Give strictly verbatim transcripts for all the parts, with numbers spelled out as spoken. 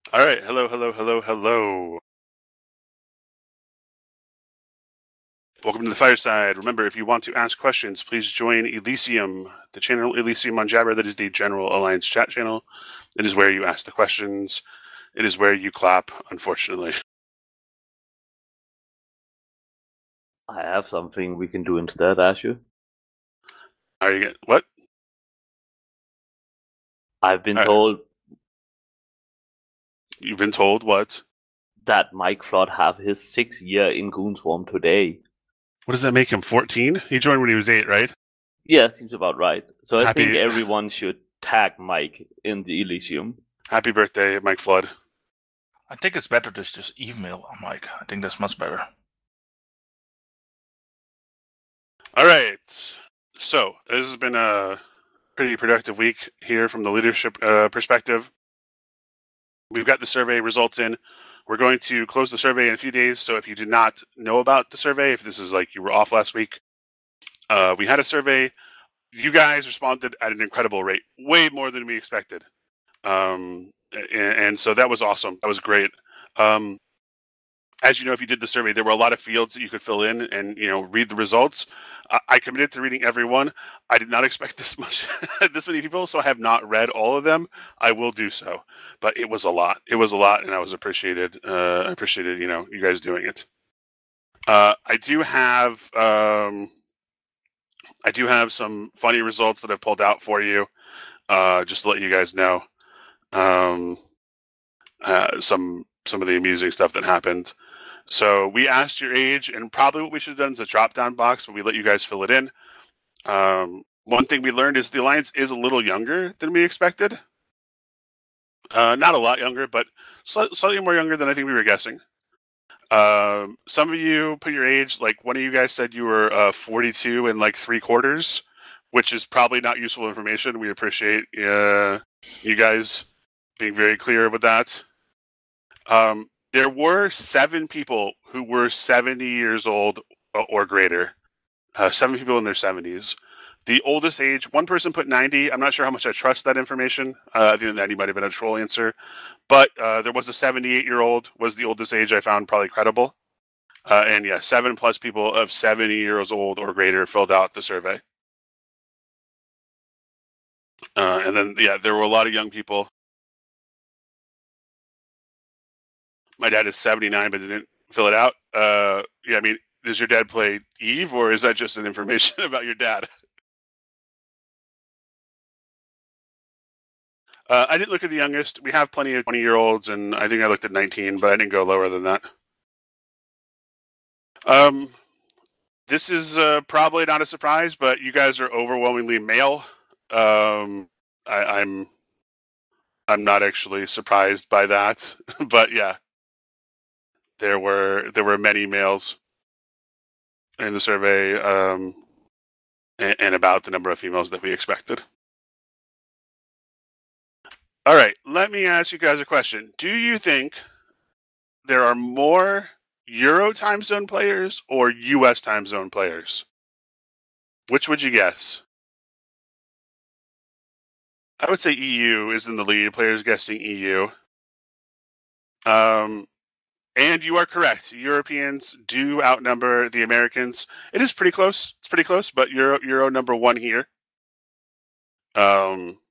All right. Hello, hello, hello, hello. Welcome to the fireside. Remember, if you want to ask questions, please join Elysium, the channel Elysium on Jabber. That is the General Alliance chat channel. It is where you ask the questions. It is where you clap, unfortunately. I have something we can do instead, Ashu. Are you what? I've been Uh, told you've been told what? that Mike Flood have his sixth year in Goonswarm today. What does that make him? fourteen? He joined when he was eight, right? Yeah, seems about right. So I think Happy, everyone should tag Mike in the Elysium. happy birthday, Mike Flood. I think it's better to just email Mike. I think that's much better. All right. So this has been a pretty productive week here from the leadership uh, perspective. We've got the survey results in. We're going to close the survey in a few days. So if you did not know about the survey, if this is like you were off last week, uh, we had a survey. You guys responded at an incredible rate, way more than we expected. Um, and, and so that was awesome. That was great. Um, as you know, if you did the survey, there were a lot of fields that you could fill in and, you know, read the results. Uh, I committed to reading every one. I did not expect this much, this many people, so I have not read all of them. I will do so, but it was a lot. It was a lot, and I was appreciated. Uh, I appreciated, you know, you guys doing it. Uh, I do have, um, I do have some funny results that I've pulled out for you, uh, just to let you guys know. Um, uh, some some of the amusing stuff that happened. So we asked your age, and probably what we should have done is a drop-down box, but we let you guys fill it in. Um, one thing we learned is the Alliance is a little younger than we expected. Uh, not a lot younger, but sli- slightly more younger than I think we were guessing. Um, some of you put your age, like one of you guys said you were uh, forty-two and like three quarters, which is probably not useful information. We appreciate uh, you guys being very clear with that. Um, there were seven people who were seventy years old or greater. Uh, seven people in their seventies. The oldest age, one person put ninety. I'm not sure how much I trust that information. Uh, I think ninety might have been a troll answer. But uh, there was a seventy-eight-year-old was the oldest age I found probably credible. Uh, and yeah, seven plus people of seventy years old or greater filled out the survey. Uh, and then, yeah, there were a lot of young people. My dad is seventy-nine, but didn't fill it out. Uh, yeah, I mean, does your dad play Eve, or is that just an information about your dad? Uh, I didn't look at the youngest. We have plenty of twenty-year-olds, and I think I looked at nineteen, but I didn't go lower than that. Um, this is uh, probably not a surprise, but you guys are overwhelmingly male. Um, I, I'm I'm not actually surprised by that, but yeah, there were there were many males in the survey, um, and, and about the number of females that we expected. All right, let me ask you guys a question. Do you think there are more Euro time zone players or U S time zone players? Which would you guess? I would say E U is in the lead. Players guessing E U. Um, and you are correct. Europeans do outnumber the Americans. It is pretty close. It's pretty close, but Euro Euro number one here. Um,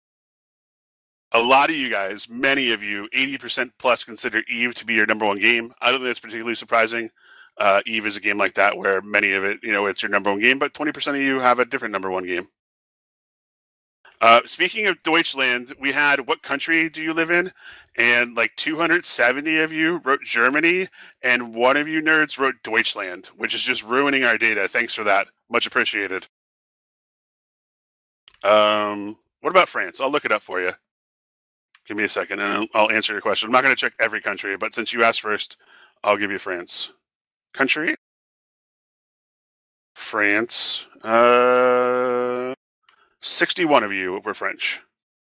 a lot of you guys, many of you, eighty percent plus consider Eve to be your number one game. I don't think that's particularly surprising. Uh, Eve is a game like that where many of it, you know, it's your number one game, but twenty percent of you have a different number one game. Uh, speaking of Deutschland, we had what country do you live in? And like two hundred seventy of you wrote Germany, and one of you nerds wrote Deutschland, which is just ruining our data. Thanks for that. Much appreciated. Um, what about France? I'll look it up for you. Give me a second, and I'll answer your question. I'm not going to check every country, but since you asked first, I'll give you France. Country? France. Uh, sixty-one of you were French.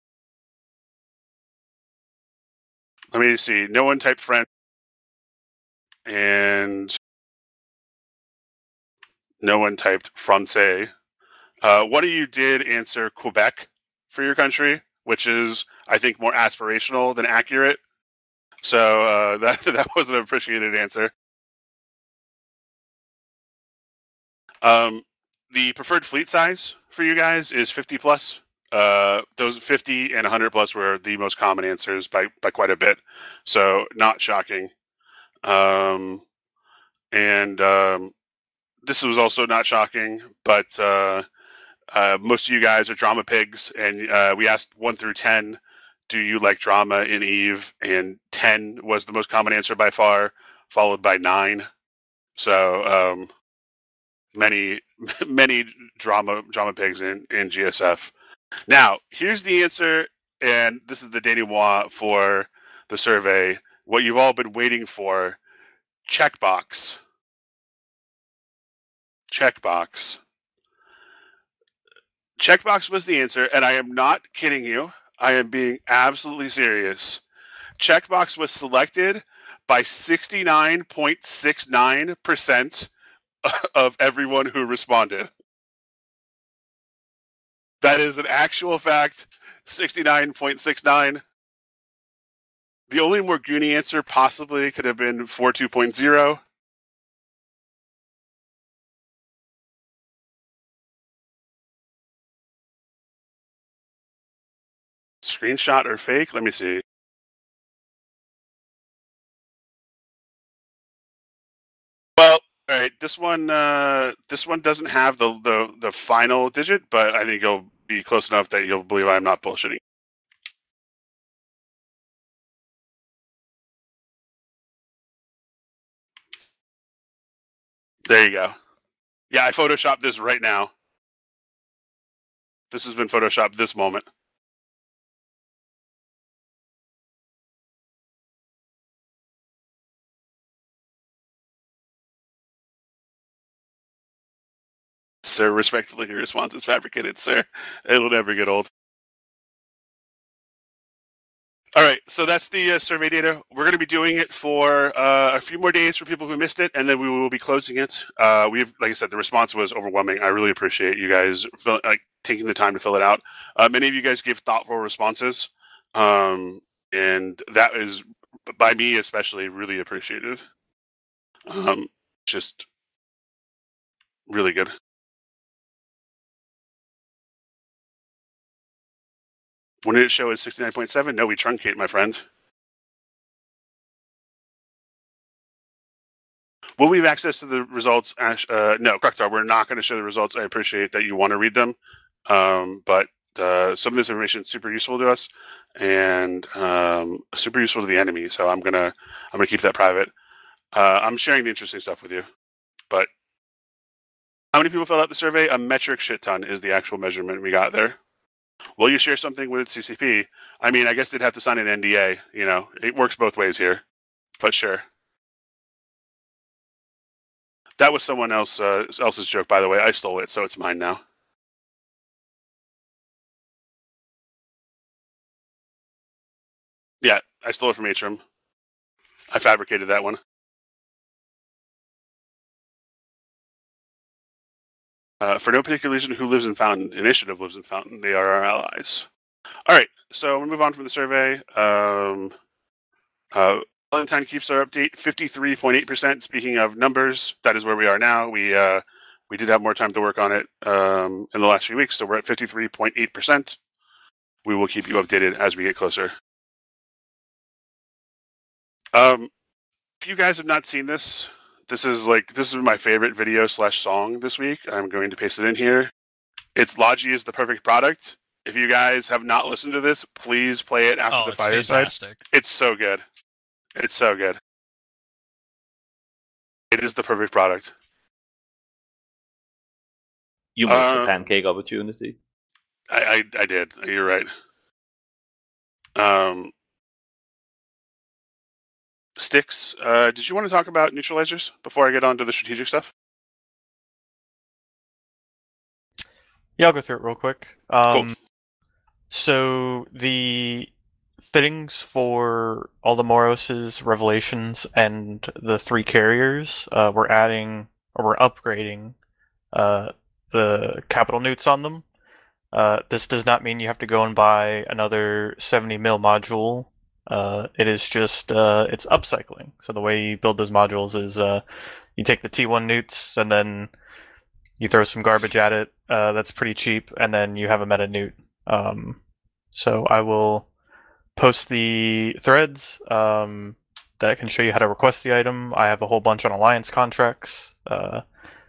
Let me see. No one typed French, and no one typed Francais. Uh, one of you did answer Quebec for your country, which is, I think, more aspirational than accurate. So uh, that that was an appreciated answer. Um, the preferred fleet size for you guys is fifty plus. Uh, those fifty and one hundred plus were the most common answers by, by quite a bit. So not shocking. Um, and um, this was also not shocking, but uh, uh, most of you guys are drama pigs, and uh, we asked one through ten, do you like drama in Eve? And ten was the most common answer by far, followed by nine. So um, many many drama drama pigs in, in G S F. Now, here's the answer, and this is the denouement for the survey. What you've all been waiting for, checkbox. Checkbox. Checkbox was the answer, and I am not kidding you. I am being absolutely serious. Checkbox was selected by sixty-nine point six nine percent of everyone who responded. That is an actual fact, sixty-nine point six nine. The only Morguni answer possibly could have been forty-two point zero. Screenshot or fake? Let me see. Well, all right. This one, uh, this one doesn't have the, the the final digit, but I think you'll be close enough that you'll believe I'm not bullshitting. There you go. Yeah, I photoshopped this right now. This has been photoshopped this moment. Sir, respectfully, your response is fabricated, sir. It'll never get old. All right, so that's the uh, survey data. We're going to be doing it for uh, a few more days for people who missed it, and then we will be closing it. Uh, we've, like I said, the response was overwhelming. I really appreciate you guys fill, like taking the time to fill it out. Uh, many of you guys gave thoughtful responses, um, and that is, by me especially, really appreciated. Um, just really good. When did it show as sixty-nine point seven? No, we truncate, my friend. Will we have access to the results? Ash, uh, no, Krektar, we're not going to show the results. I appreciate that you want to read them, um, but uh, some of this information is super useful to us and um, super useful to the enemy. So I'm gonna I'm gonna keep that private. Uh, I'm sharing the interesting stuff with you. But how many people filled out the survey? A metric shit ton is the actual measurement we got there. Will you share something with C C P? I mean, I guess they'd have to sign an N D A. You know, it works both ways here, but sure. That was someone else uh, else's joke, by the way. I stole it, so it's mine now. Yeah, I stole it from Atrium. I fabricated that one. Uh, for no particular reason, who lives in Fountain? Initiative lives in Fountain. They are our allies. All right, so we'll move on from the survey. Um, uh, Valentine keeps our update fifty-three point eight percent. Speaking of numbers, that is where we are now. We uh, we did have more time to work on it um, in the last few weeks, so we're at fifty-three point eight percent. We will keep you updated as we get closer. Um, if you guys have not seen this, this is like this is my favorite video slash song this week. I'm going to paste it in here. It's Logi is the perfect product. If you guys have not listened to this, please play it after oh, the it's fireside. Fantastic. It's so good. It's so good. It is the perfect product. You missed Uh, the pancake opportunity. I, I I did. You're right. Um, Sticks, uh, did you want to talk about neutralizers before I get on to the strategic stuff? Yeah, I'll go through it real quick. Um, Cool. So the fittings for all the Moroses, Revelations, and the three carriers, uh, we're adding or we're upgrading uh, the capital newts on them. Uh, this does not mean you have to go and buy another seventy mil module Uh, it is just uh, it's upcycling. So the way you build those modules is uh, you take the T one newts and then you throw some garbage at it. Uh, that's pretty cheap, and then you have a meta newt. Um, so I will post the threads um, that can show you how to request the item. I have a whole bunch on alliance contracts. Uh,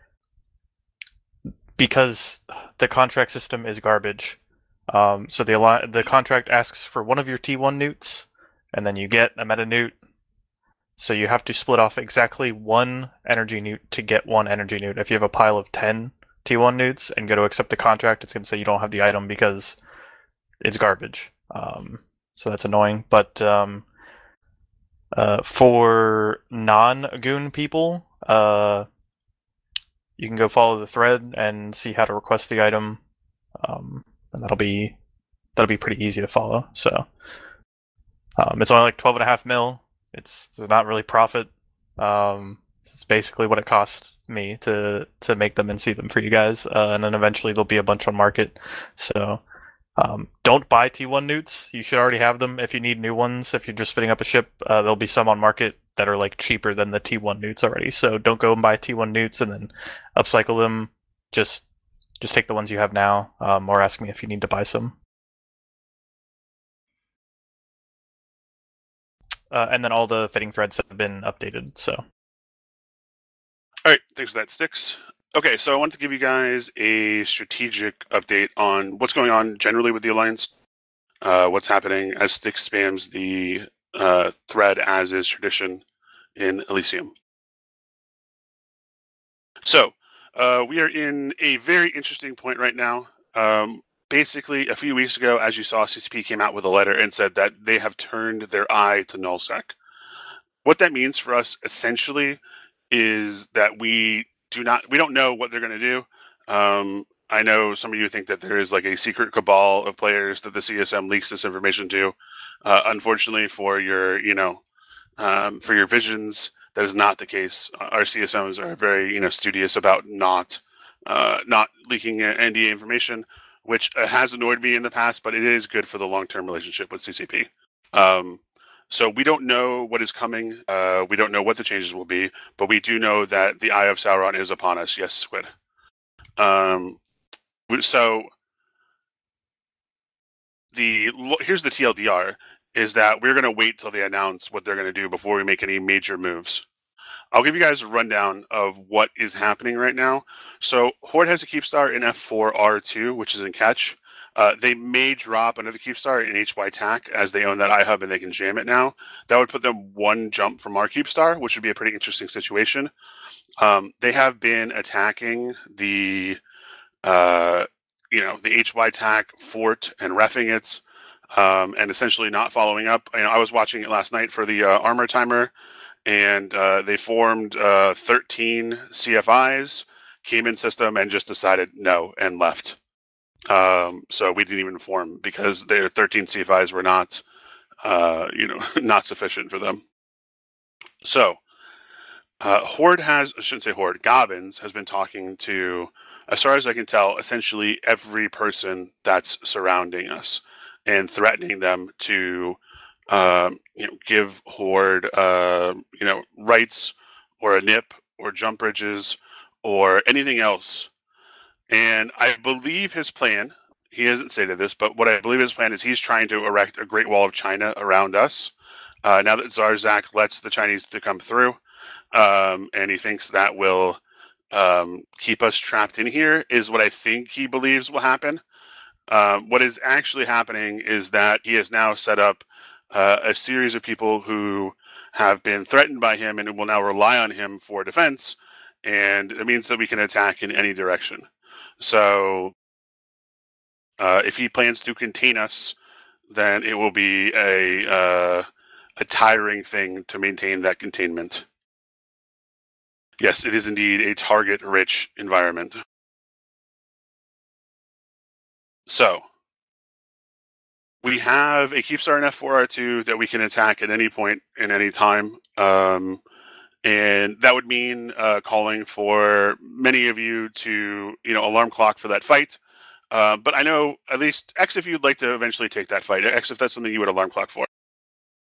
because the contract system is garbage. Um, so the the contract asks for one of your T one newts, and then you get a meta newt. So you have to split off exactly one energy newt to get one energy newt. If you have a pile of ten T one newts and go to accept the contract, it's going to say you don't have the item because it's garbage. Um, so that's annoying. But um, uh, for non-Goon people, uh, you can go follow the thread and see how to request the item, um, and that'll be that'll be pretty easy to follow. So um, it's only like twelve and a half mil. It's there's not really profit. Um, it's basically what it cost me to to make them and see them for you guys, uh, and then eventually there'll be a bunch on market. So um, don't buy T one newts. You should already have them. If you need new ones, if you're just fitting up a ship, uh, there'll be some on market that are like cheaper than the T one newts already. So don't go and buy T one newts and then upcycle them. Just just take the ones you have now, um, or ask me if you need to buy some. Uh, and then all the fitting threads have been updated. So. All right, thanks for that, Styx. Okay, so I want to give you guys a strategic update on what's going on generally with the Alliance, uh, what's happening as Styx spams the uh, thread as is tradition in Elysium. So, uh, we are in a very interesting point right now. Um, basically, a few weeks ago, as you saw, C C P came out with a letter and said that they have turned their eye to nullsec. What that means for us, essentially, is that we do not, we don't know what they're going to do. Um, I know some of you think that there is like a secret cabal of players that the C S M leaks this information to. Uh, unfortunately, for your, you know, um, for your visions, that is not the case. Our C S Ms are very, you know, studious about not, uh, not leaking N D A information, which has annoyed me in the past, but it is good for the long-term relationship with C C P. Um, So we don't know what is coming. Uh, we don't know what the changes will be, but we do know that the Eye of Sauron is upon us. Yes, Squid. Um, so the here's the T L D R is that we're going to wait till they announce what they're going to do before we make any major moves. I'll give you guys a rundown of what is happening right now. So Horde has a Keepstar in F four R two, which is in catch. Uh, they may drop another Keepstar in H Y T A C as they own that iHub and they can jam it now. That would put them one jump from our Keepstar, which would be a pretty interesting situation. Um, they have been attacking the, uh, you know, the H Y T A C fort and reffing it, um, and essentially not following up. You know, I was watching it last night for the uh, armor timer, and uh, they formed uh, thirteen C F Is, came in system, and just decided no and left. Um, so we didn't even form because their thirteen C F Is were not, uh, you know, not sufficient for them. So uh, Horde has, I shouldn't say Horde, Gobbins has been talking to, as far as I can tell, essentially every person that's surrounding us and threatening them to, um, you know, give Horde, uh, you know, rights or a N I P or jump bridges or anything else. And I believe his plan, he hasn't stated this, but what I believe his plan is he's trying to erect a Great Wall of China around us. Uh, now that Zarzak lets the Chinese to come through, um, and he thinks that will um, keep us trapped in here, is what I think he believes will happen. Um, what is actually happening is that he has now set up uh, a series of people who have been threatened by him and will now rely on him for defense, and it means that we can attack in any direction. So uh, if he plans to contain us, then it will be a uh, a tiring thing to maintain that containment. Yes, it is indeed a target-rich environment. So we have a Keepstar in F four R two that we can attack at any point in any time. Um, and that would mean uh, calling for many of you to, you know, alarm clock for that fight. Uh, but I know, at least, X, if you'd like to eventually take that fight. X, if that's something you would alarm clock for.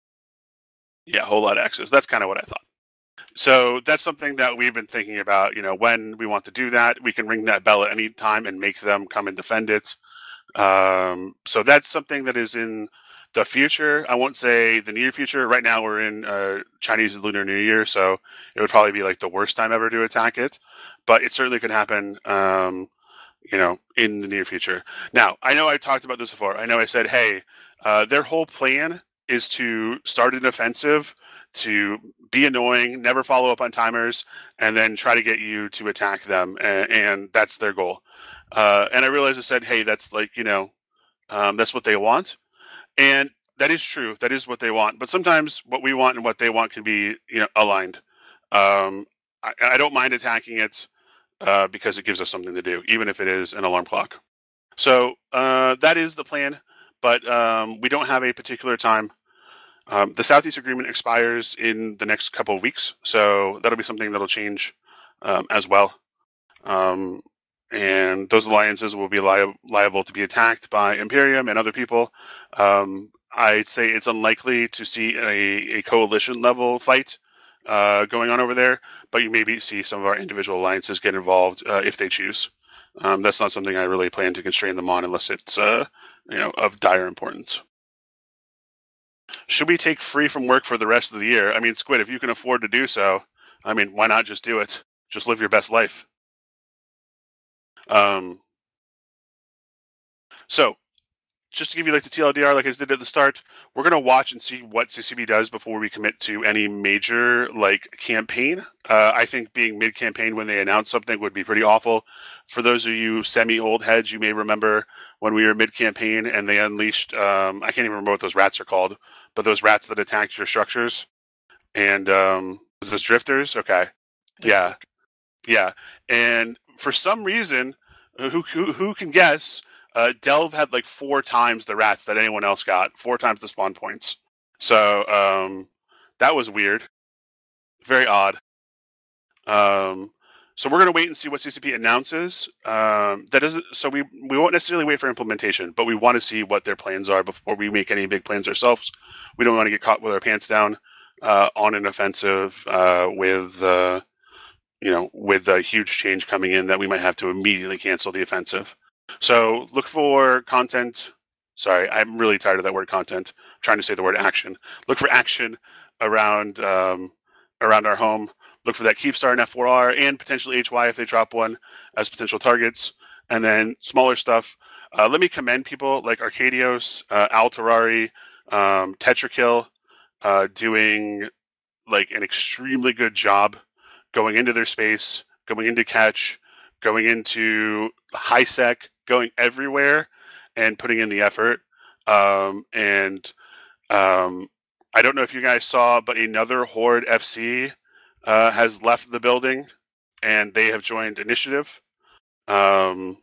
Yeah, a whole lot of X's. That's kind of what I thought. So that's something that we've been thinking about. You know, when we want to do that, we can ring that bell at any time and make them come and defend it. Um, so that's something that is in the future. I won't say the near future. Right now we're in uh, Chinese Lunar New Year, so it would probably be like the worst time ever to attack it. But it certainly could happen, um, you know, in the near future. Now, I know I talked about this before. I know I said, hey, uh, their whole plan is to start an offensive, to be annoying, never follow up on timers, and then try to get you to attack them. And, and that's their goal. Uh, and I realized I said, hey, that's like, you know, um, that's what they want. And that is true. That is what they want. But sometimes what we want and what they want can be, you know, aligned. Um, I, I don't mind attacking it uh, because it gives us something to do, even if it is an alarm clock. So uh, that is the plan. But um, we don't have a particular time. Um, the Southeast Agreement expires in the next couple of weeks. So that'll be something that'll change um, as well. Um, and those alliances will be li- liable to be attacked by Imperium and other people. Um, I'd say it's unlikely to see a, a coalition level fight uh, going on over there, but you maybe see some of our individual alliances get involved uh, if they choose. Um, that's not something I really plan to constrain them on unless it's uh, you know, of dire importance. Should we take free from work for the rest of the year? I mean, Squid, if you can afford to do so, I mean, why not just do it? Just live your best life. Um, so, just to give you like the T L D R, like I did at the start, we're gonna watch and see what C C B does before we commit to any major like campaign. Uh, I think being mid-campaign when they announce something would be pretty awful. For those of you semi-old heads, you may remember when we were mid-campaign and they unleashed, um, I can't even remember what those rats are called, but those rats that attacked your structures. And um, was this drifters? Okay, yeah, yeah. And for some reason, who who, who can guess? Uh, Delve had like four times the rats that anyone else got, four times the spawn points. So um, that was weird, very odd. Um, so we're gonna wait and see what C C P announces. Um, that doesn't. So we we won't necessarily wait for implementation, but we want to see what their plans are before we make any big plans ourselves. We don't want to get caught with our pants down uh, on an offensive uh, with. Uh, you know, with a huge change coming in that we might have to immediately cancel the offensive. So look for content. Sorry, I'm really tired of that word content. I'm trying to say the word action. Look for action around um, around our home. Look for that Keepstar and F four R and potentially H Y if they drop one as potential targets. And then smaller stuff. Uh, let me commend people like Arcadios, uh, Al Terrari, um, Tetrakill, uh, doing like an extremely good job going into their space, going into catch, going into high sec, going everywhere, and putting in the effort. Um, and um, I don't know if you guys saw, but another Horde F C uh, has left the building, and they have joined Initiative. Um,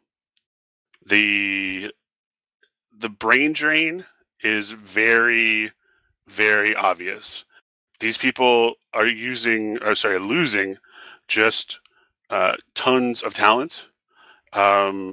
the the brain drain is very, very obvious. These people are using, or sorry, losing just uh, tons of talent. Um,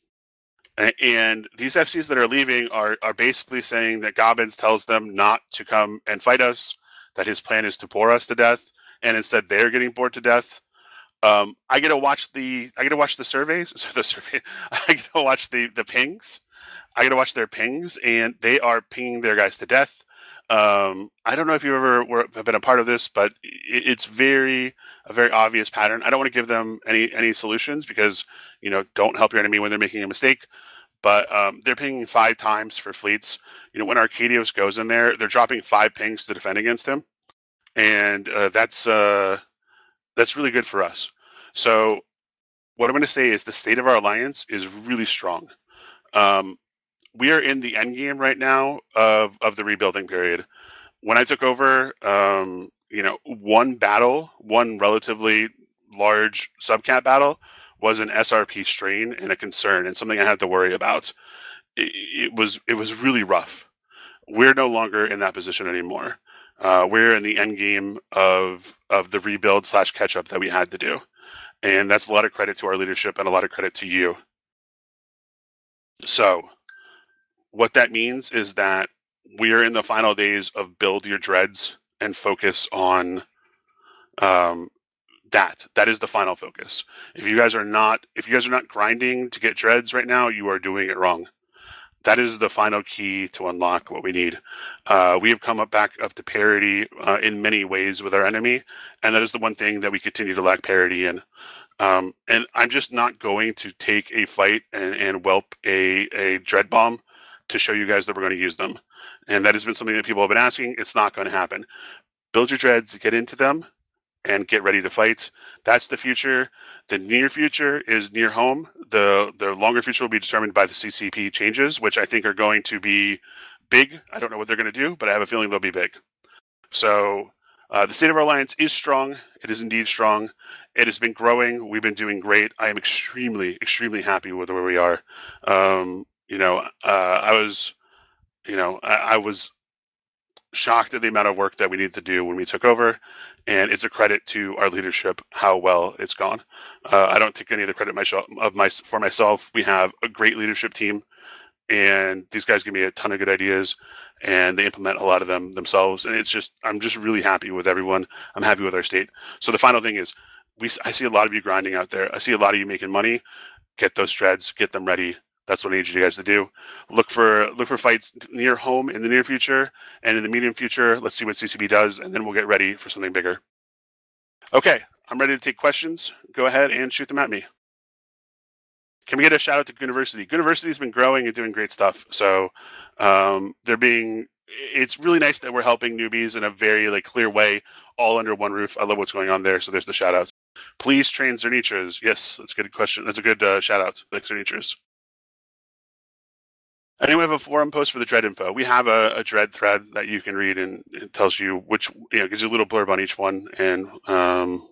and these F Cs that are leaving are, are basically saying that Gobbins tells them not to come and fight us, that his plan is to bore us to death, and instead they're getting bored to death. Um, I get to watch the I get to watch the surveys. So the survey, I get to watch the the pings. I get to watch their pings, and they are pinging their guys to death. Um, I don't know if you ever were, have been a part of this, but it, it's very a very obvious pattern. I don't want to give them any any solutions because you know don't help your enemy when they're making a mistake. But um, they're pinging five times for fleets. You know when Arcadios goes in there, they're dropping five pings to defend against him, and uh, that's uh, that's really good for us. So what I'm going to say is the state of our alliance is really strong. Um, we are in the end game right now of, of the rebuilding period. When I took over, um, you know, one battle, one relatively large subcat battle was an S R P strain and a concern and something I had to worry about. It, it was it was really rough. We're no longer in that position anymore. Uh, we're in the end game of of the rebuild slash catch up that we had to do, and that's a lot of credit to our leadership and a lot of credit to you. So what that means is that we are in the final days of build your dreads and focus on um, that. That is the final focus. If you guys are not, if you guys are not grinding to get dreads right now, you are doing it wrong. That is the final key to unlock what we need. Uh, we have come up back up to parity uh, in many ways with our enemy, and that is the one thing that we continue to lack parity in. Um, and I'm just not going to take a fight and, and whelp a, a dread bomb to show you guys that we're going to use them. And that has been something that people have been asking. It's not going to happen. Build your dreads, get into them, and get ready to fight. That's the future. The near future is near home. The the longer future will be determined by the C C P changes, which I think are going to be big. I don't know what they're going to do, but I have a feeling they'll be big. So uh, the state of our alliance is strong. It is indeed strong. It has been growing. We've been doing great. I am extremely, extremely happy with where we are. Um, you know, uh, I was, you know, I, I was shocked at the amount of work that we needed to do when we took over, and it's a credit to our leadership how well it's gone. Uh, I don't take any of the credit myself, of my for myself. We have a great leadership team, and these guys give me a ton of good ideas, and they implement a lot of them themselves. And it's just, I'm just really happy with everyone. I'm happy with our state. So the final thing is, we I see a lot of you grinding out there. I see a lot of you making money. Get those dreads, get them ready. That's what I need you guys to do. Look for look for fights near home in the near future, and in the medium future, let's see what C C B does, and then we'll get ready for something bigger. Okay, I'm ready to take questions. Go ahead and shoot them at me. Can we get a shout out to University? University has been growing and doing great stuff. So um, they're being. It's really nice that we're helping newbies in a very like clear way, all under one roof. I love what's going on there. So there's the shout out. Please train Zernitras. Yes, that's a good question. That's a good uh, shout out. Like Zernitras. Anyone have a forum post for the Dread info? We have a, a Dread thread that you can read, and it tells you which, you know, gives you a little blurb on each one, and um,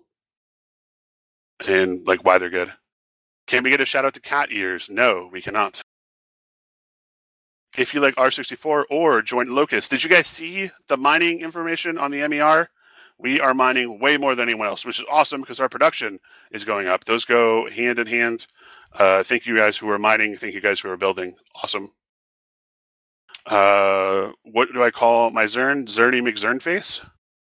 and like why they're good. Can we get a shout out to Cat Ears? No, we cannot. If you like R sixty-four or Joint Locust, did you guys see the mining information on the M E R? We are mining way more than anyone else, which is awesome because our production is going up. Those go hand in hand. Uh, thank you guys who are mining. Thank you guys who are building. Awesome. Uh, what do I call my Zern? Zerny McZernface?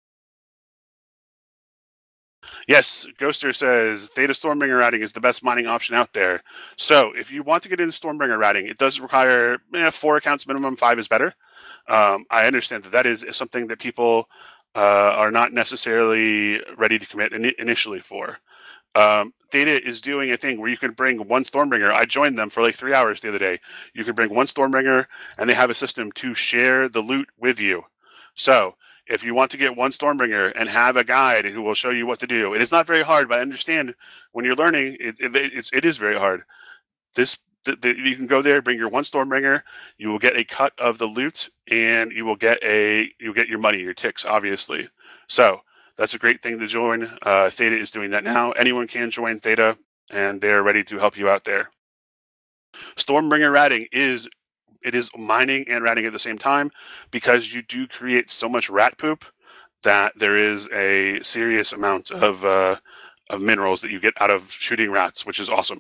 Yes, Ghoster says Theta Stormbringer routing is the best mining option out there. So if you want to get into Stormbringer routing, it does require eh, four accounts minimum. Five is better. Um, I understand that that is something that people uh, are not necessarily ready to commit in- initially for. Um, Theta is doing a thing where you can bring one Stormbringer. I joined them for like three hours the other day. You can bring one Stormbringer, and they have a system to share the loot with you. So if you want to get one Stormbringer and have a guide who will show you what to do, it is not very hard, but I understand when you're learning, it, it, it's, it is very hard. This the, the, you can go there, bring your one Stormbringer. You will get a cut of the loot, and you will get a you get your money, your ticks, obviously. So that's a great thing to join. Uh, Theta is doing that now. Anyone can join Theta, and they're ready to help you out there. Stormbringer ratting is it is mining and ratting at the same time because you do create so much rat poop that there is a serious amount of uh, of minerals that you get out of shooting rats, which is awesome.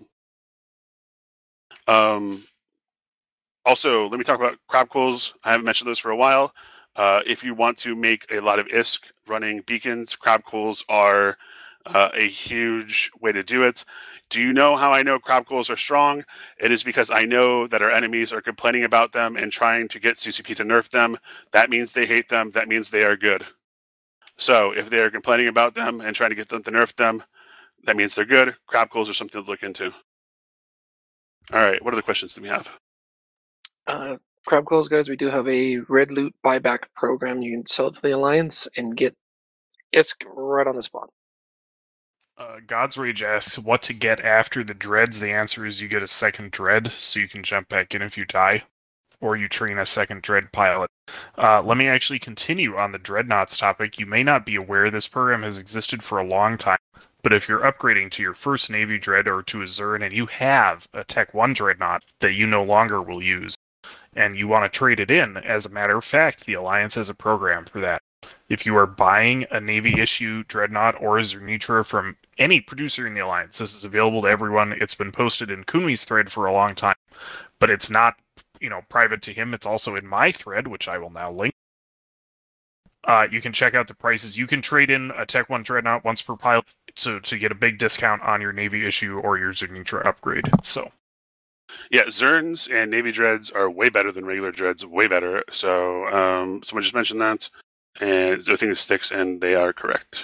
Um, also, let me talk about crab quills. I haven't mentioned those for a while. Uh, if you want to make a lot of I S K running beacons, crab quills are uh, a huge way to do it. Do you know how I know crab quills are strong? It is because I know that our enemies are complaining about them and trying to get C C P to nerf them. That means they hate them. That means they are good. So if they are complaining about them and trying to get them to nerf them, that means they're good. Crab quills are something to look into. All right, what other questions do we have? Uh, Crab Quills, guys, we do have a red loot buyback program. You can sell it to the Alliance and get I S K right on the spot. Uh, God's Rage asks what to get after the dreads. The answer is you get a second dread, so you can jump back in if you die, or you train a second dread pilot. Uh, let me actually continue on the Dreadnoughts topic. You may not be aware this program has existed for a long time, but if you're upgrading to your first Navy Dread or to a Zern and you have a Tech one Dreadnought that you no longer will use, and you want to trade it in, as a matter of fact, the Alliance has a program for that. If you are buying a Navy issue Dreadnought or a Zernitra from any producer in the Alliance, this is available to everyone. It's been posted in Kunmi's thread for a long time, but it's not, you know, private to him. It's also in my thread, which I will now link. Uh, you can check out the prices. You can trade in a Tech one Dreadnought once per pilot to, to get a big discount on your Navy issue or your signature upgrade. So, yeah, Zerns and Navy Dreads are way better than regular Dreads, way better. So um, someone just mentioned that, and I think it sticks, and they are correct.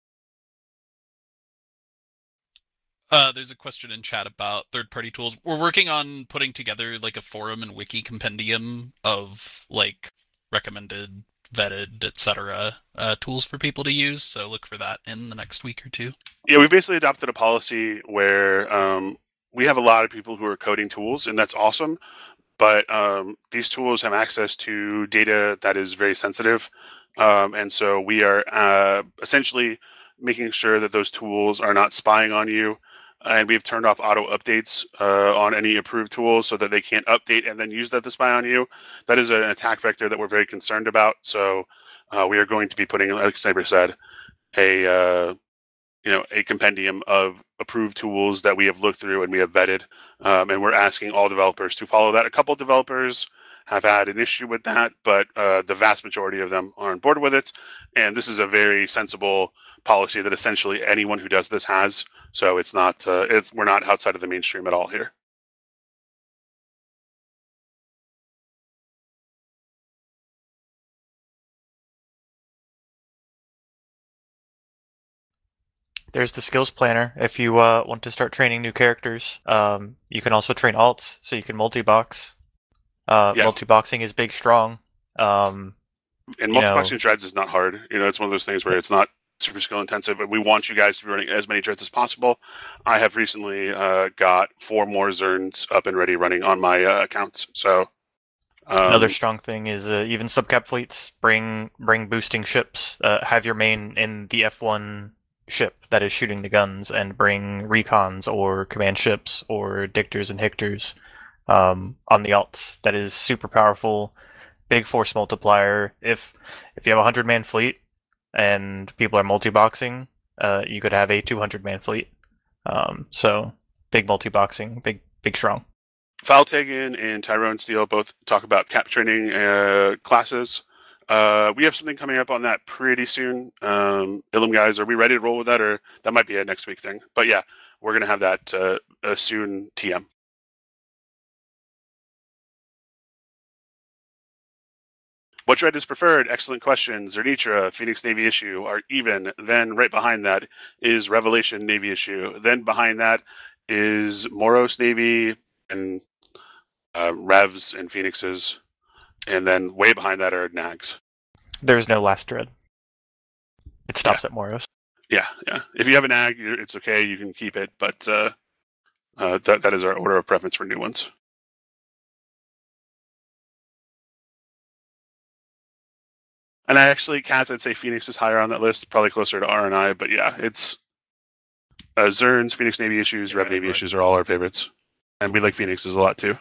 Uh, there's a question in chat about third-party tools. We're working on putting together like a forum and wiki compendium of like recommended, vetted, et cetera uh, tools for people to use. So look for that in the next week or two. Yeah, we basically adopted a policy where um, we have a lot of people who are coding tools, and that's awesome. But um, these tools have access to data that is very sensitive, um, and so we are uh, essentially making sure that those tools are not spying on you. And we've turned off auto updates uh, on any approved tools so that they can't update and then use that to spy on you. That is an attack vector that we're very concerned about. So uh, we are going to be putting, like Sniper said, a uh, you know a compendium of approved tools that we have looked through and we have vetted, um, and we're asking all developers to follow that. A couple of developers have had an issue with that, but uh, the vast majority of them are on board with it. And this is a very sensible policy that essentially anyone who does this has. So it's not, uh, it's we're not outside of the mainstream at all here. There's the skills planner. If you uh, want to start training new characters, um, you can also train alts, so you can multi-box. Uh, Yeah. Multi-boxing is big, strong. Um, And You multiboxing know- dreads is not hard. You know, it's one of those things where it's not super skill intensive, but we want you guys to be running as many dreads as possible. I have recently uh, got four more Zerns up and ready running on my uh, accounts. So um, Another strong thing is uh, even subcap fleets bring bring boosting ships. Uh, have your main in the F one ship that is shooting the guns, and bring recons or command ships or dictors and hictors um, on the alts. That is super powerful, big force multiplier. If if you have a hundred man fleet and people are multi-boxing, uh, you could have a two hundred man fleet. Um, so big multi-boxing, big big strong. Faltagan and Tyrone Steel both talk about cap training uh, classes. Uh, we have something coming up on that pretty soon. Um, Ilum guys, are we ready to roll with that, or that might be a next week thing? But yeah, we're gonna have that uh, uh, soon. T M. What dread is preferred? Excellent question. Zernitra, Phoenix Navy issue are even. Then right behind that is Revelation Navy issue. Then behind that is Moros Navy and uh, Revs and Phoenixes. And then way behind that are Nags. There's no last dread. It stops at Moros. Yeah, yeah. If you have a Nag, you're- it's okay. You can keep it. But uh, uh, that that is our order of preference for new ones. And I actually, Kaz, I'd say Phoenix is higher on that list, probably closer to R and I. But yeah, it's uh, Zerns, Phoenix Navy issues, Rev Yeah, Navy right. issues are all our favorites. And we like Phoenixes a lot too.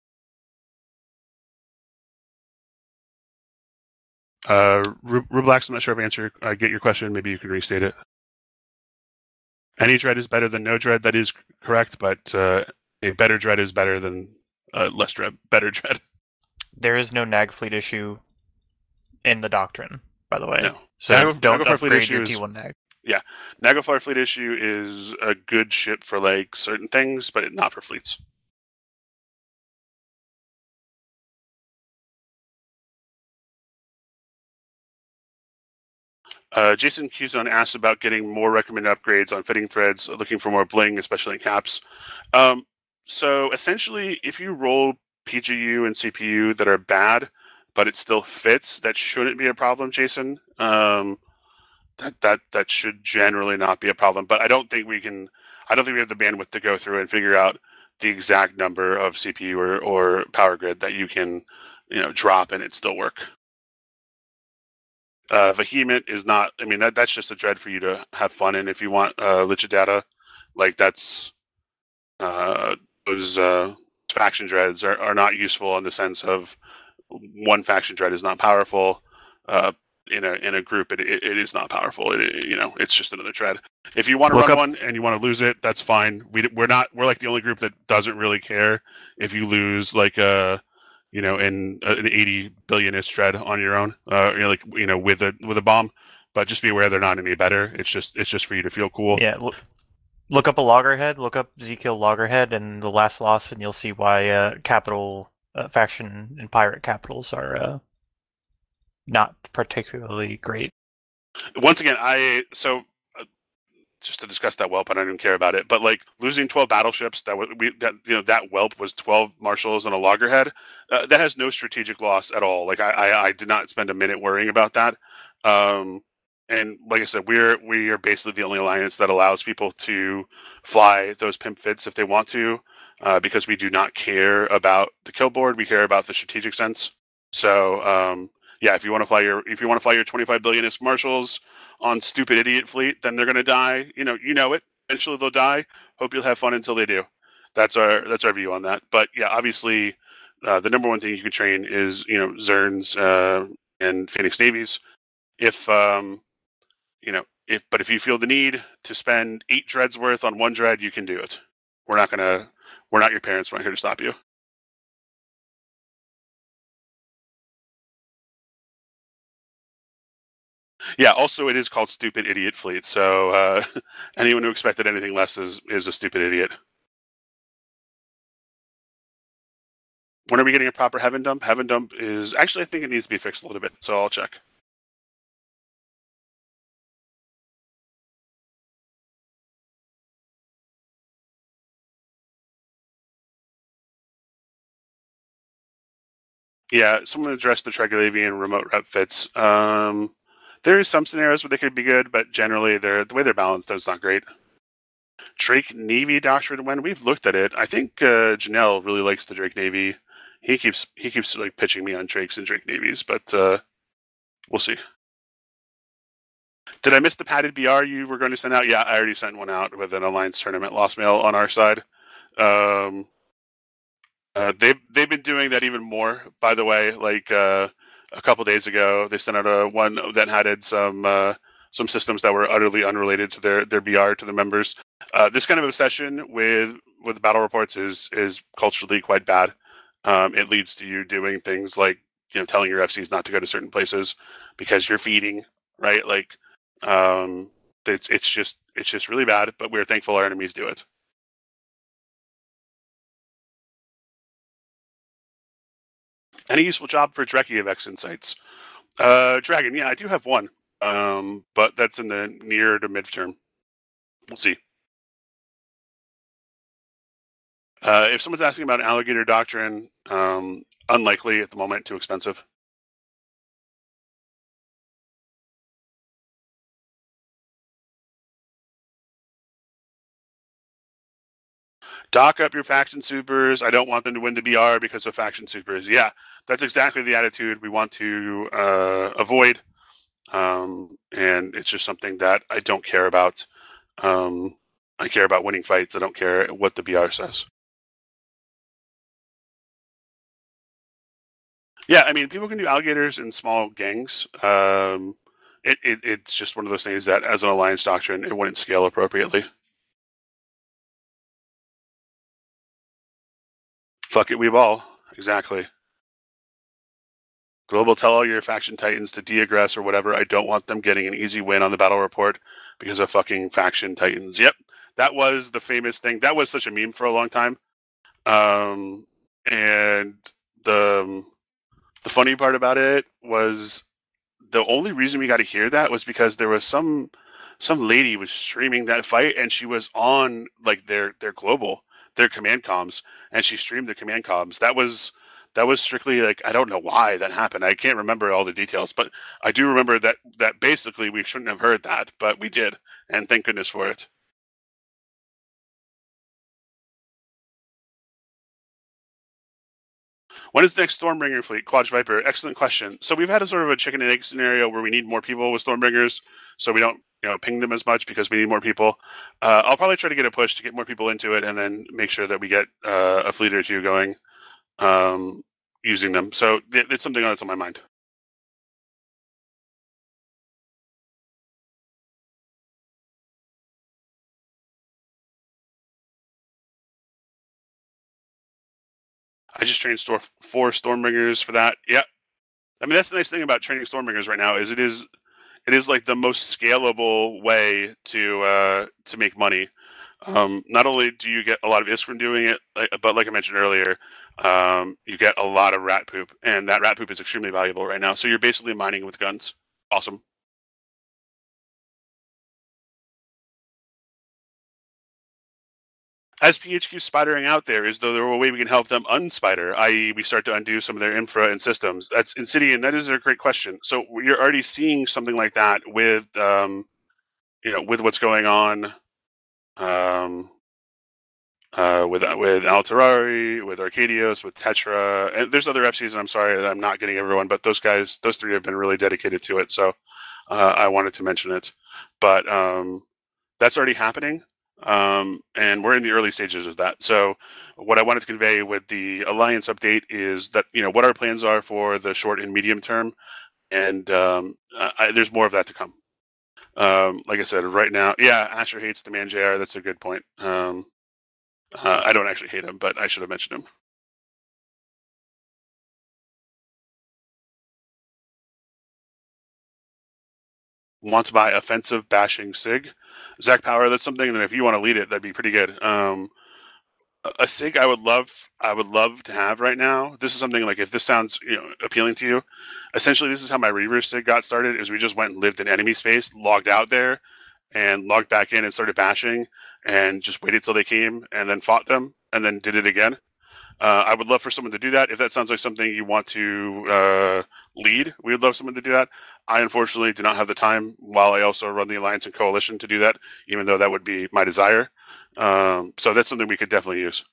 Uh, Ru- Rublax, I'm not sure if I answer, I get your question. Maybe you can restate it. Any dread is better than no dread. That is correct, but uh, a better dread is better than uh, less dread. Better dread. There is no nag fleet issue in the doctrine, by the way. No. So Nag- don't Nagafar fleet upgrade issue your is- T one nag. Nagafar fleet issue is a good ship for like certain things, but not for fleets. Uh, Jason Cuzone asked about getting more recommended upgrades on fitting threads, looking for more bling, especially in caps. Um, so essentially, if you roll P G U and C P U that are bad, but it still fits, that shouldn't be a problem, Jason. Um, that that that should generally not be a problem. But I don't think we can. I don't think we have the bandwidth to go through and figure out the exact number of C P U or, or power grid that you can, you know, drop and it still work. Uh, Vehement is not. I mean, that that's just a dread for you to have fun in. If you want uh, Lich data, like that's uh, those uh, faction dreads are, are not useful in the sense of one faction dread is not powerful. Uh, in a in a group, it it, it is not powerful. It, it- you know, it's just another dread. If you want to Look run up- one and you want to lose it, that's fine. We we're not we're like the only group that doesn't really care if you lose like a you know, in uh, an eighty billion-ish dread on your own, uh, you know, like you know, with a with a bomb. But just be aware they're not any better. It's just it's just for you to feel cool. Yeah, look, look up a loggerhead, look up Zkill loggerhead, and the last loss, and you'll see why uh, capital uh, faction and pirate capitals are uh, not particularly great. Once again, I so uh, just to discuss that whelp, I don't even care about it. But like losing twelve battleships, that was we that you know that whelp was twelve marshals and a loggerhead. Uh, that has no strategic loss at all. Like I, I I did not spend a minute worrying about that. Um, and like I said, we're we are basically the only alliance that allows people to fly those pimp fits if they want to, uh, because we do not care about the kill board. We care about the strategic sense. So um, yeah, if you want to fly your if you want to fly your twenty-five billionist marshals on stupid idiot fleet, then they're gonna die. You know, you know it. Eventually they'll die. Hope you'll have fun until they do. That's our that's our view on that. But yeah, obviously, uh, the number one thing you can train is you know Zerns uh, and Phoenix Navies. If um, you know if but if you feel the need to spend eight dreads worth on one dread, you can do it. We're not gonna we're not your parents. We're not here to stop you. Yeah. Also, it is called Stupid Idiot Fleet. So uh, anyone who expected anything less is is a stupid idiot. When are we getting a proper heaven dump? Heaven dump is actually I think it needs to be fixed a little bit. So I'll check. Yeah, someone addressed the Tregalavian remote rep fits. Um, there is some scenarios where they could be good, but generally they're the way they're balanced, that's not great. Drake Navy Doctrine, when we've looked at it, I think uh, Janelle really likes the Drake Navy. He keeps he keeps like pitching me on Drakes and Drake Navies, but uh, we'll see. Did I miss the padded B R you were going to send out? Yeah, I already sent one out with an Alliance tournament lost mail on our side. Um, uh, they've they've been doing that even more. By the way, like uh, a couple days ago, they sent out a one that had some uh, some systems that were utterly unrelated to their their B R to the members. Uh, this kind of obsession with with battle reports is is culturally quite bad. Um, it leads to you doing things like you know telling your F Cs not to go to certain places because you're feeding, right? Like um, it's it's just it's just really bad. But we're thankful our enemies do it. Any useful job for Dreki of X Insights? Uh, Dragon, yeah, I do have one, um, but that's in the near to midterm. We'll see. Uh, if someone's asking about Alligator Doctrine, um, unlikely at the moment, too expensive. Dock up your faction supers. I don't want them to win the B R because of faction supers. Yeah, that's exactly the attitude we want to uh, avoid. Um, and it's just something that I don't care about. Um, I care about winning fights. I don't care what the B R says. Yeah, I mean, people can do alligators in small gangs. Um, it, it it's just one of those things that, as an alliance doctrine, it wouldn't scale appropriately. Fuck it, we ball. Exactly. Global, tell all your faction titans to de-aggress or whatever. I don't want them getting an easy win on the battle report because of fucking faction titans. Yep, that was the famous thing. That was such a meme for a long time. Um, and the the funny part about it was the only reason we got to hear that was because there was some some lady was streaming that fight and she was on like their their global their command comms and she streamed the command comms. That was that was strictly like I don't know why that happened. I can't remember all the details, but I do remember that that basically we shouldn't have heard that, but we did, and thank goodness for it. When is the next Stormbringer fleet? Quad Viper. Excellent question. So we've had a sort of a chicken and egg scenario where we need more people with Stormbringers, so we don't you know ping them as much because we need more people. Uh, I'll probably try to get a push to get more people into it, and then make sure that we get uh, a fleet or two going um, using them. So it's something that's on my mind. I just trained store, four Stormbringers for that. Yeah. I mean, that's the nice thing about training Stormbringers right now is it is it is like the most scalable way to uh, to make money. Um, not only do you get a lot of I S K from doing it, but like I mentioned earlier, um, you get a lot of rat poop, and that rat poop is extremely valuable right now. So you're basically mining with guns. Awesome. As P H keeps spidering out there, is though there a way we can help them unspider, that is we start to undo some of their infra and systems? That's Insidian. That is a great question. So you're already seeing something like that with, um, you know, with what's going on, um, uh, with with Alterari, with Arcadios, with Tetra, and there's other F Cs. And I'm sorry that I'm not getting everyone, but those guys, those three have been really dedicated to it. So uh, I wanted to mention it, but um, that's already happening. Um, and we're in the early stages of that. So what I wanted to convey with the Alliance update is that, you know, what our plans are for the short and medium term. And um, I, there's more of that to come. Um, like I said, right now, yeah, Asher hates the man J R. That's a good point. Um, uh, I don't actually hate him, but I should have mentioned him. Want to buy offensive bashing Sig? Zach Power, that's something that if you want to lead it, that'd be pretty good. Um, a Sig I would love I would love to have right now. This is something like if this sounds, you know, appealing to you. Essentially, this is how my Reaver Sig got started. Is we just went and lived in enemy space, logged out there, and logged back in and started bashing, and just waited till they came and then fought them and then did it again. Uh, I would love for someone to do that. If that sounds like something you want to uh, lead, we would love someone to do that. I unfortunately do not have the time, while I also run the Alliance and Coalition, to do that, even though that would be my desire. Um, so that's something we could definitely use.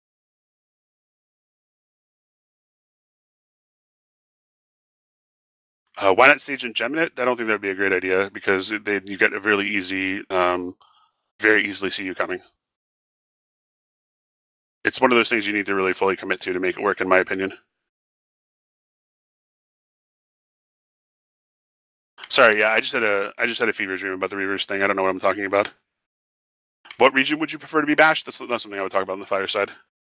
Uh, why not Sage and Geminate? I don't think that would be a great idea because they, you get a really easy, um, very easily see you coming. It's one of those things you need to really fully commit to to make it work, in my opinion. Sorry, yeah, I just had a I just had a fever dream about the Reavers thing. I don't know what I'm talking about. What region would you prefer to be bashed? That's not something I would talk about on the fireside.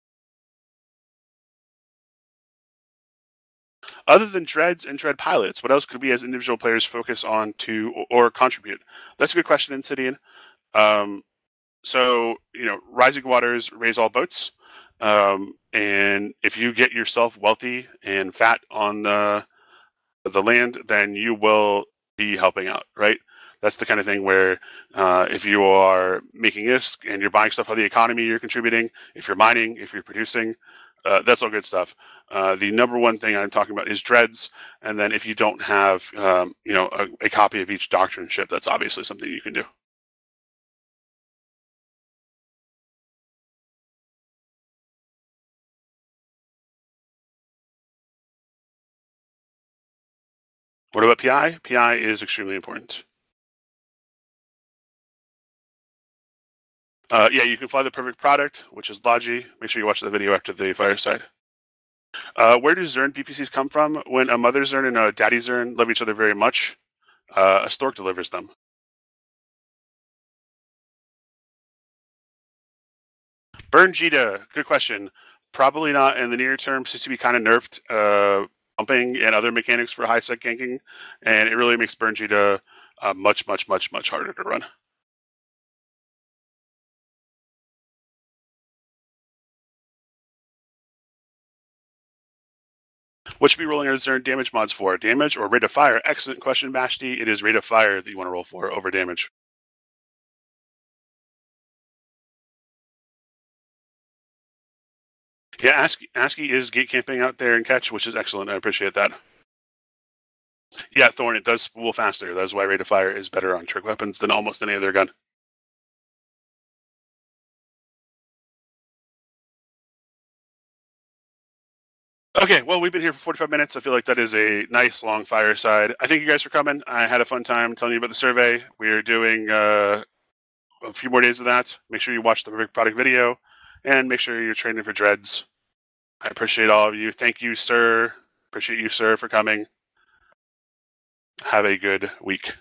Other than Dreads and Dread Pilots, what else could we as individual players focus on to or, or contribute? That's a good question, Insidian. Um, so, you know, rising waters raise all boats. Um, and if you get yourself wealthy and fat on the, the land, then you will be helping out, right? That's the kind of thing where uh, if you are making I S K and you're buying stuff for the economy, you're contributing. If you're mining, if you're producing, uh, that's all good stuff. Uh, the number one thing I'm talking about is dreads. And then if you don't have, um, you know, a, a copy of each doctrine ship, that's obviously something you can do. What about P I? P I is extremely important. Uh, yeah, you can fly the perfect product, which is Logi. Make sure you watch the video after the fireside. Uh, where do Zern B P Cs come from? When a mother Zern and a daddy Zern love each other very much, uh, a stork delivers them. Burn Jita, good question. Probably not in the near term. C C B kind of nerfed uh, bumping and other mechanics for high sec ganking, and it really makes Burn Jita uh, much, much, much, much harder to run. What should be rolling our Zern damage mods for? Damage or rate of fire? Excellent question, Bashti. It is rate of fire that you want to roll for over damage. Yeah, ASCII, ASCII is gate camping out there in catch, which is excellent. I appreciate that. Yeah, Thorn, it does spool faster. That's why rate of fire is better on trick weapons than almost any other gun. Okay, well, we've been here for forty-five minutes. I feel like that is a nice long fireside. I thank you guys for coming. I had a fun time telling you about the survey. We are doing uh, a few more days of that. Make sure you watch the perfect product video, and make sure you're training for dreads. I appreciate all of you. Thank you, sir. Appreciate you, sir, for coming. Have a good week.